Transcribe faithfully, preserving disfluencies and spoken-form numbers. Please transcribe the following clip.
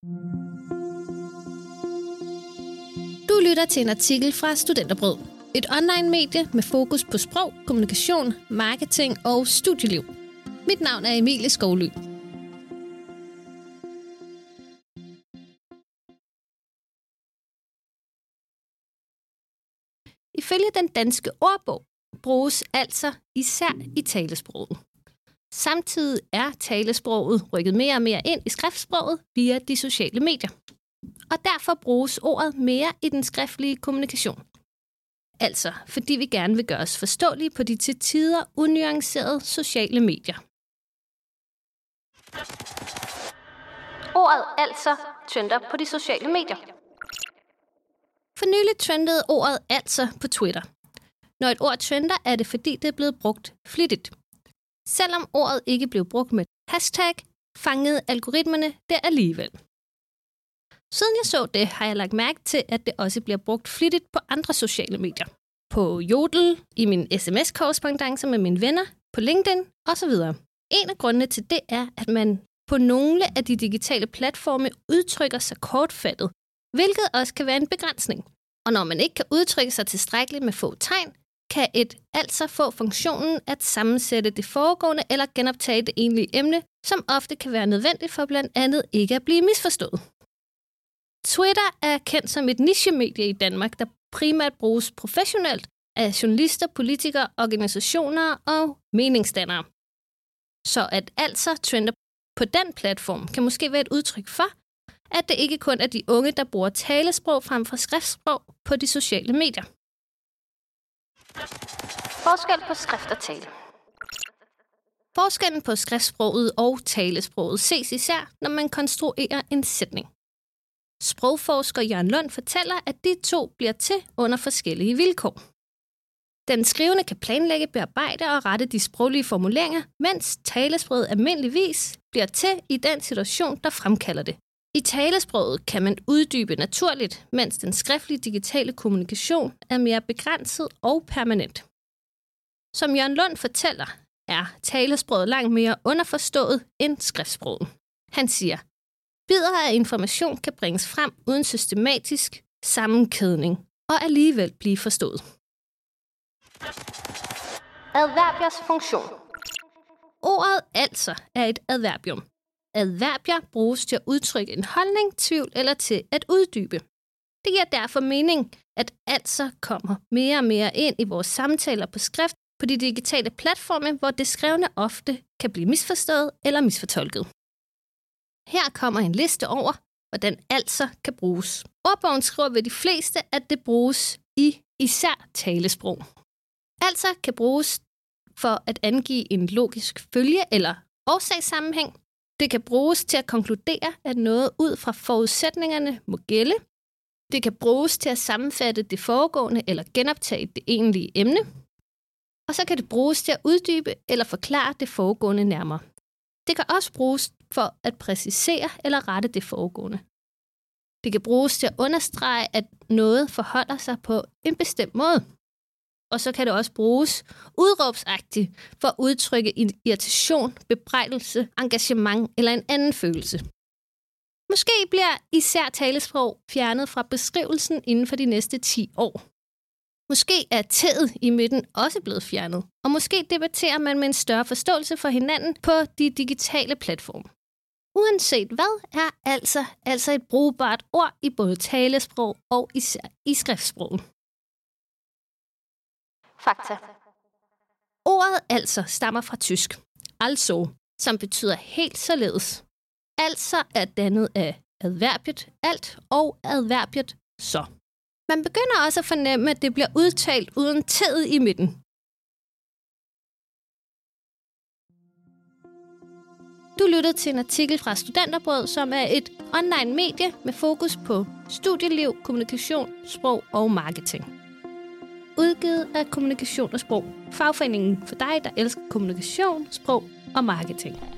Du lytter til en artikel fra Studenterbrød. Et online-medie med fokus på sprog, kommunikation, marketing og studieliv. Mit navn er Emilie Skovly. Ifølge den danske ordbog bruges altså især i talesproget. Samtidig er talesproget rykket mere og mere ind i skriftsproget via de sociale medier. Og derfor bruges ordet mere i den skriftlige kommunikation. Altså fordi vi gerne vil gøre os forståelige på de til tider unuancerede sociale medier. Ordet altså trender på de sociale medier. For nylig trendede ordet altså på Twitter. Når et ord trender, er det fordi det er blevet brugt flittigt. Selvom ordet ikke blev brugt med hashtag, fangede algoritmerne det alligevel. Siden jeg så det, har jeg lagt mærke til, at det også bliver brugt flittigt på andre sociale medier. På Jodel, i min sms-korrespondance med mine venner, på LinkedIn osv. En af grundene til det er, at man på nogle af de digitale platforme udtrykker sig kortfattet, hvilket også kan være en begrænsning. Og når man ikke kan udtrykke sig tilstrækkeligt med få tegn, kan et altså få funktionen at sammensætte det foregående eller genoptage det egentlige emne, som ofte kan være nødvendigt for blandt andet ikke at blive misforstået. Twitter er kendt som et nichemedie i Danmark, der primært bruges professionelt af journalister, politikere, organisationer og meningsdannere. Så at altså trender på den platform kan måske være et udtryk for, at det ikke kun er de unge, der bruger talesprog frem for skriftsprog på de sociale medier. Forskel på skrift og tale. Forskellen på skriftsproget og talesproget ses især, når man konstruerer en sætning. Sprogforsker Jørgen Lund fortæller, at de to bliver til under forskellige vilkår. Den skrivende kan planlægge, bearbejde og rette de sproglige formuleringer, mens talesproget almindeligvis bliver til i den situation, der fremkalder det. I talesproget kan man uddybe naturligt, mens den skriftlige digitale kommunikation er mere begrænset og permanent. Som Jørgen Lund fortæller, er talesproget langt mere underforstået end skriftsproget. Han siger, bidder af information kan bringes frem uden systematisk sammenkædning og alligevel blive forstået. Adverbiers funktion. Ordet altså er et adverbium. Adverbier bruges til at udtrykke en holdning, tvivl eller til at uddybe. Det giver derfor mening, at altså kommer mere og mere ind i vores samtaler på skrift på de digitale platforme, hvor det skrevne ofte kan blive misforstået eller misfortolket. Her kommer en liste over, hvordan altså kan bruges. Ordbogen skriver ved de fleste, at det bruges i især talesprog. Altså kan bruges for at angive en logisk følge eller årsagssammenhæng. Det kan bruges til at konkludere, at noget ud fra forudsætningerne må gælde. Det kan bruges til at sammenfatte det foregående eller genoptage det egentlige emne. Og så kan det bruges til at uddybe eller forklare det foregående nærmere. Det kan også bruges for at præcisere eller rette det foregående. Det kan bruges til at understrege, at noget forholder sig på en bestemt måde. Og så kan det også bruges udråbsagtigt for at udtrykke irritation, bebrejdelse, engagement eller en anden følelse. Måske bliver især talesprog fjernet fra beskrivelsen inden for de næste ti år. Måske er tæet i midten også blevet fjernet, og måske debatterer man med en større forståelse for hinanden på de digitale platforme. Uanset hvad er altså, altså et brugbart ord i både talesprog og især i skriftsproget. Fakta. Ordet altså stammer fra tysk, also, som betyder helt således. Altså er dannet af adverbiet alt og adverbiet så. Man begynder også at fornemme, at det bliver udtalt uden tæet i midten. Du lyttede til en artikel fra Studenterbrød, som er et online medie med fokus på studieliv, kommunikation, sprog og marketing. Udgivet af Kommunikation og Sprog. Fagforeningen for dig, der elsker kommunikation, sprog og marketing.